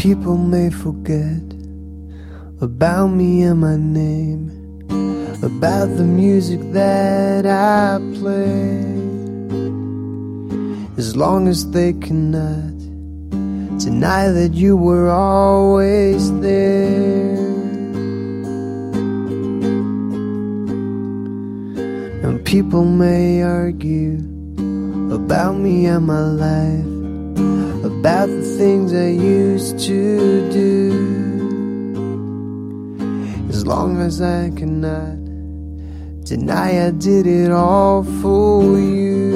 People may forget about me and my name, about the music that I play, as long as they cannot deny that you were always there. And people may argue about me and my life, about the things I used to do, as long as I cannot deny I did it all for you.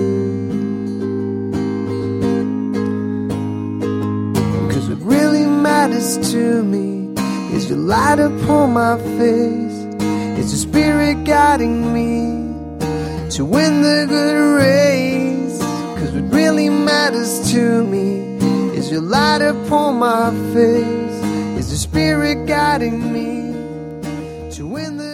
Cause what really matters to me is your light upon my face, it's your spirit guiding me to win the good race. Cause what really matters to me is your light upon my face, is the spirit guiding me to win the